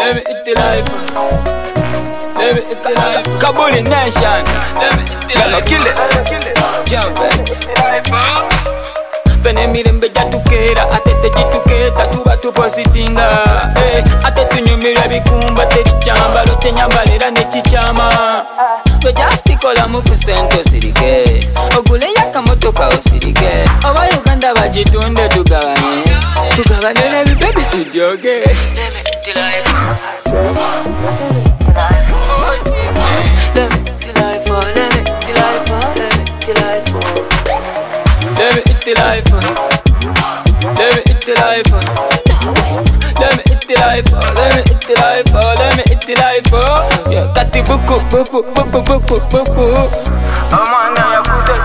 Let me hit the life. Let me hit the life. Kabuli Nation. Let me hit the life. Kill it. Jump Pene mirembe jatukera atete jituketa tuba tupositinga ate tunyumira bikumba terichamba loche nyambalera nechichama twe just kola mu kusento sirike ogule yakamotoka osirike oba Uganda bajitunde tugabane ne baby tujoge let me hit the life let me hit the life let me hit the life let me hit the life. Let me hit the life. Let me hit the life. Let me hit the life. Let me hit the life. Yeah, got the buku. Amanda ya kuze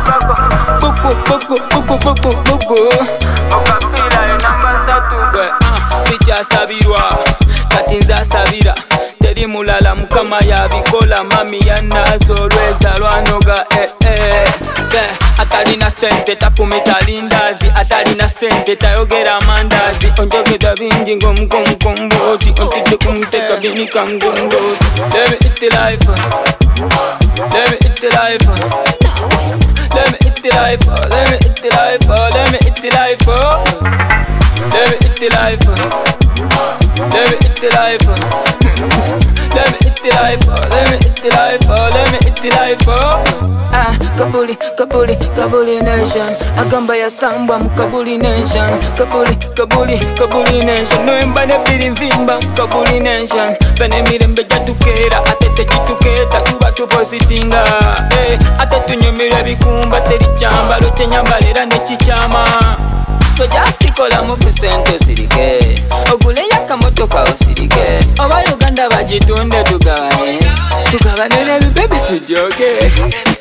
buku. Okapila namba satu. Sicha sabirwa. Katinza sabira. Teri mulala mukama ya bikola mami yanazo lweza lwanoga atalina sente tapumita lindazi atalina sente tayogera mandazi onjogeda bingi ngomkomboti ontide kumteka binika ngondoti let me hit the life let me hit the life let me hit the life let me hit the life let me hit the life let me hit the life let me hit the life let me hit the life, let me hit the life, let me hit the life. Kabuli Nation. Agamba ya samba Kabuli Nation. Kabuli Nation. Noemba ne pili mvimba Kabuli Nation. Pene mirembe jatukera atete jituketa tuba tupositinga ate tunyumira bikumba terichamba loche nyambalera nechichama twe just kola mu kusento sirike ogule yakamotoka osirike oba Uganda bajitunde tugabane ne baby tujoge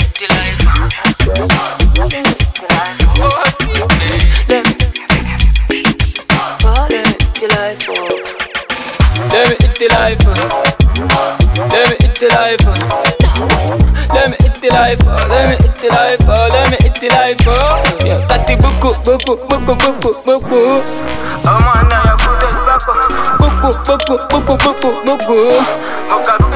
let me hit the life. Let me hit the life. Let me hit the life. Let me hit the life. Let me hit the life. Let me hit the life. Yeah, got the buku. Amanda ya kuze buku.